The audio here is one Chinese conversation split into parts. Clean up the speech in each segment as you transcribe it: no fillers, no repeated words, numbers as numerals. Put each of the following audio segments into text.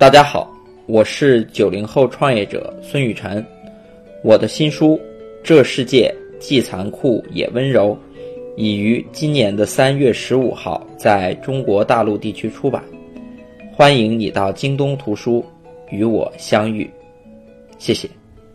大家好，我是90后创业者孙雨晨。我的新书《这世界既残酷也温柔》已于今年的3月15号在中国大陆地区出版，欢迎你到京东图书与我相遇，谢谢。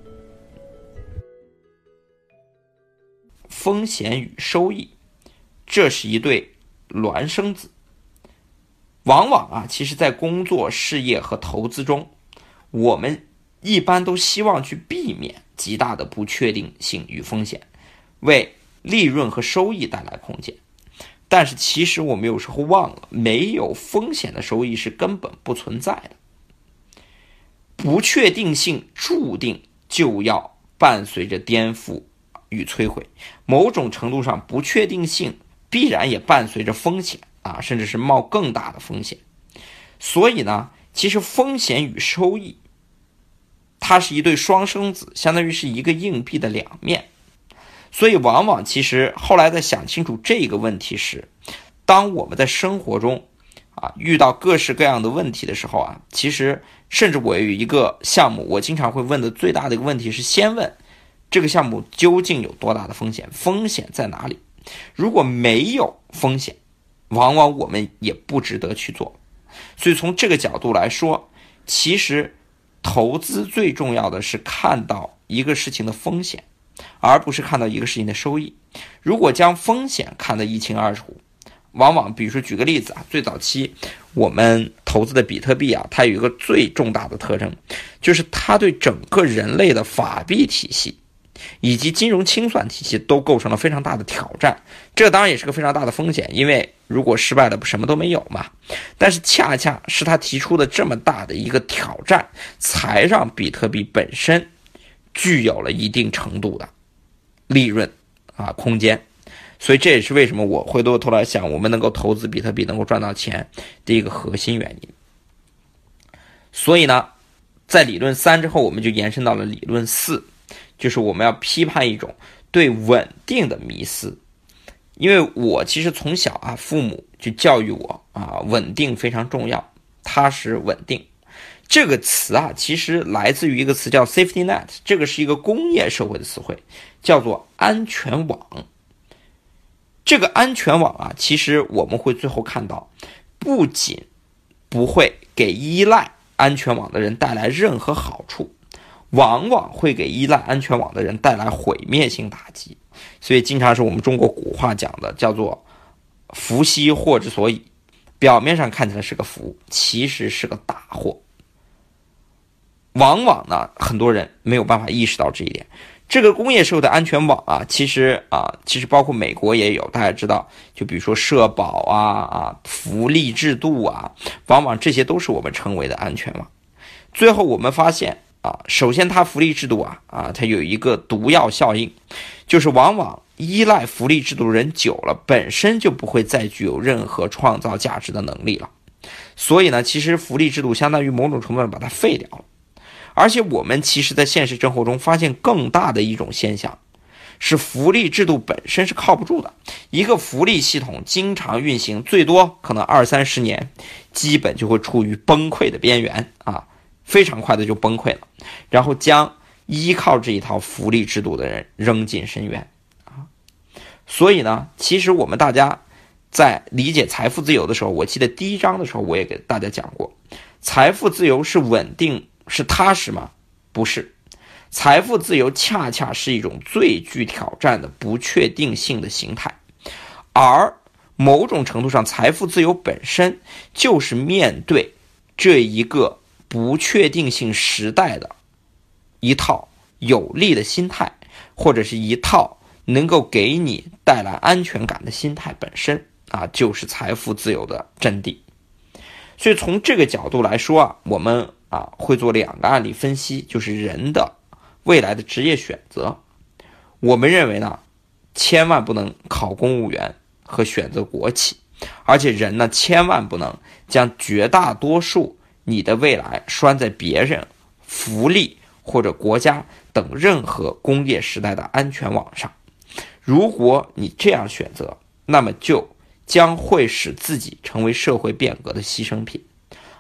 风险与收益，这是一对孪生子。往往其实在工作、事业和投资中，我们一般都希望去避免极大的不确定性与风险，为利润和收益带来空间。但是其实我们有时候忘了，没有风险的收益是根本不存在的。不确定性注定就要伴随着颠覆与摧毁，某种程度上不确定性必然也伴随着风险甚至是冒更大的风险。所以呢，其实风险与收益它是一对双生子，相当于是一个硬币的两面。所以往往其实后来在想清楚这个问题时，当我们在生活中遇到各式各样的问题的时候其实甚至我有一个项目，我经常会问的最大的一个问题是，先问这个项目究竟有多大的风险，风险在哪里？如果没有风险，往往我们也不值得去做。所以从这个角度来说，其实投资最重要的是看到一个事情的风险，而不是看到一个事情的收益。如果将风险看得一清二楚，往往比如说举个例子最早期我们投资的比特币它有一个最重大的特征，就是它对整个人类的法币体系以及金融清算体系都构成了非常大的挑战。这当然也是个非常大的风险，因为如果失败了什么都没有嘛。但是恰恰是他提出的这么大的一个挑战，才让比特币本身具有了一定程度的利润空间。所以这也是为什么我回过头来想，我们能够投资比特币能够赚到钱的一个核心原因。所以呢，在理论3之后，我们就延伸到了理论4，就是我们要批判一种对稳定的迷思。因为我其实从小父母就教育我稳定非常重要，踏实稳定。这个词其实来自于一个词叫 safety net， 这个是一个工业社会的词汇，叫做安全网。这个安全网其实我们会最后看到，不仅不会给依赖安全网的人带来任何好处，往往会给依赖安全网的人带来毁灭性打击。所以经常是我们中国古话讲的，叫做福兮祸之所以。表面上看起来是个福，其实是个大祸。往往呢，很多人没有办法意识到这一点。这个工业社会的安全网其实包括美国也有，大家知道，就比如说社保福利制度往往这些都是我们称为的安全网。最后我们发现首先它福利制度它有一个毒药效应，就是往往依赖福利制度的人久了，本身就不会再具有任何创造价值的能力了。所以呢，其实福利制度相当于某种程度上把它废掉了。而且我们其实在现实生活中发现更大的一种现象，是福利制度本身是靠不住的。一个福利系统经常运行，最多可能20-30年，基本就会处于崩溃的边缘非常快的就崩溃了，然后将依靠这一套福利制度的人扔进深渊所以呢，其实我们大家在理解财富自由的时候，我记得第1章的时候我也给大家讲过，财富自由是稳定是踏实吗？不是。财富自由恰恰是一种最具挑战的不确定性的形态，而某种程度上财富自由本身就是面对这一个不确定性时代的一套有利的心态，或者是一套能够给你带来安全感的心态本身就是财富自由的真谛。所以从这个角度来说我们会做2个案例分析，就是人的未来的职业选择。我们认为呢，千万不能考公务员和选择国企，而且人呢，千万不能将绝大多数你的未来拴在别人、福利或者国家等任何工业时代的安全网上。如果你这样选择，那么就将会使自己成为社会变革的牺牲品。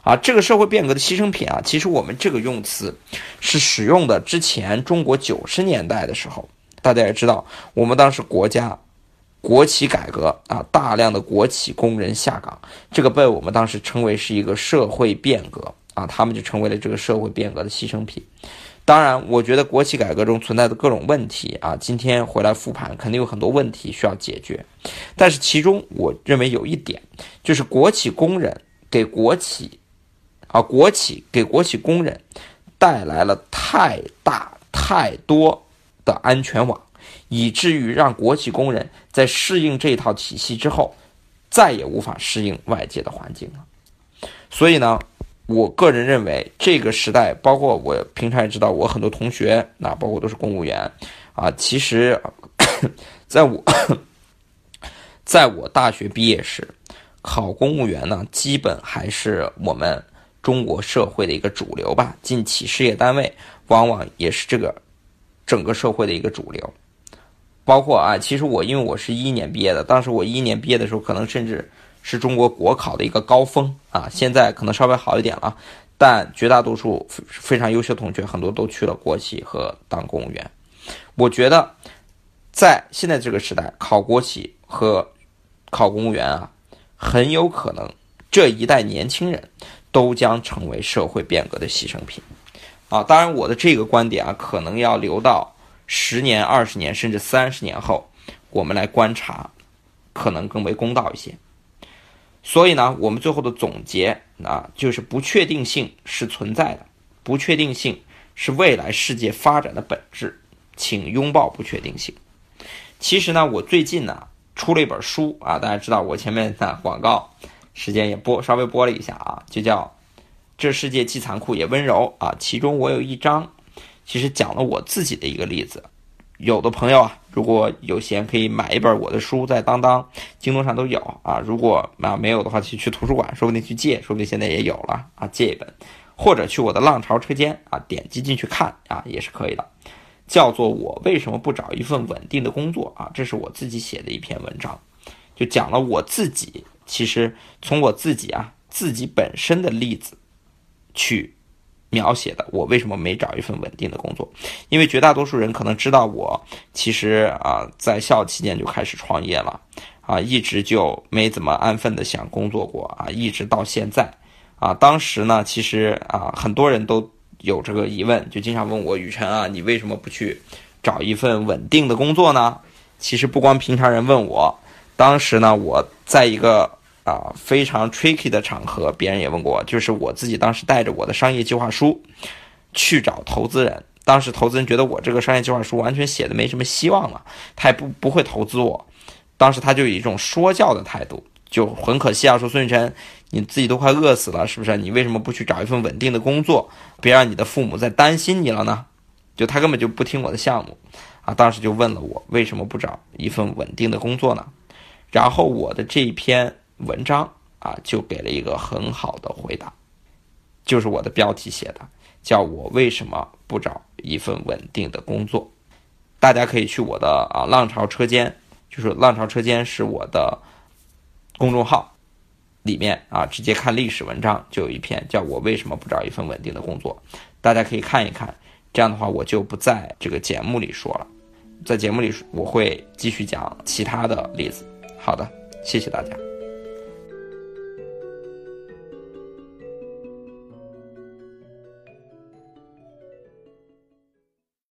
这个社会变革的牺牲品其实我们这个用词是使用的之前中国90年代的时候，大家也知道，我们当时国家国企改革大量的国企工人下岗，这个被我们当时称为是一个社会变革他们就成为了这个社会变革的牺牲品。当然我觉得国企改革中存在的各种问题今天回来复盘肯定有很多问题需要解决，但是其中我认为有一点，就是国企工人给国企给国企工人带来了太大太多的安全网，以至于让国企工人在适应这套体系之后再也无法适应外界的环境了。所以呢，我个人认为这个时代，包括我平常也知道我很多同学包括都是公务员其实在我大学毕业时，考公务员呢基本还是我们中国社会的一个主流吧，进企事业单位往往也是这个整个社会的一个主流。包括其实因为我是11年毕业的，当时我11年毕业的时候可能甚至是中国国考的一个高峰现在可能稍微好一点了，但绝大多数非常优秀的同学很多都去了国企和当公务员。我觉得在现在这个时代，考国企和考公务员很有可能这一代年轻人都将成为社会变革的牺牲品当然我的这个观点可能要留到10年、20年甚至30年后我们来观察，可能更为公道一些。所以呢，我们最后的总结就是不确定性是存在的，不确定性是未来世界发展的本质，请拥抱不确定性。其实呢，我最近出了一本书大家知道我前面的广告时间也稍微播了一下就叫这世界既残酷也温柔其中我有一章其实讲了我自己的一个例子。有的朋友如果有闲可以买一本我的书，在当当、京东上都有如果没有的话去图书馆说不定去借，说不定现在也有了借一本，或者去我的浪潮车间点击进去看也是可以的。叫做我为什么不找一份稳定的工作这是我自己写的一篇文章，就讲了我自己其实从我自己本身的例子去描写的我为什么没找一份稳定的工作。因为绝大多数人可能知道我其实在校期间就开始创业了一直就没怎么安分的想工作过一直到现在当时呢其实很多人都有这个疑问，就经常问我，宇晨你为什么不去找一份稳定的工作呢？其实不光平常人问我，当时呢我在一个非常 tricky 的场合，别人也问过我，就是我自己当时带着我的商业计划书去找投资人。当时投资人觉得我这个商业计划书完全写的没什么希望了，他也不会投资我。当时他就以一种说教的态度，就很可惜说孙宇晨你自己都快饿死了是不是？你为什么不去找一份稳定的工作，别让你的父母再担心你了呢？就他根本就不听我的项目当时就问了我为什么不找一份稳定的工作呢？然后我的这一篇文章就给了一个很好的回答，就是我的标题写的，叫我为什么不找一份稳定的工作。大家可以去我的浪潮车间，就是浪潮车间是我的公众号里面直接看历史文章，就有一篇叫我为什么不找一份稳定的工作，大家可以看一看。这样的话我就不在这个节目里说了，在节目里我会继续讲其他的例子。好的，谢谢大家。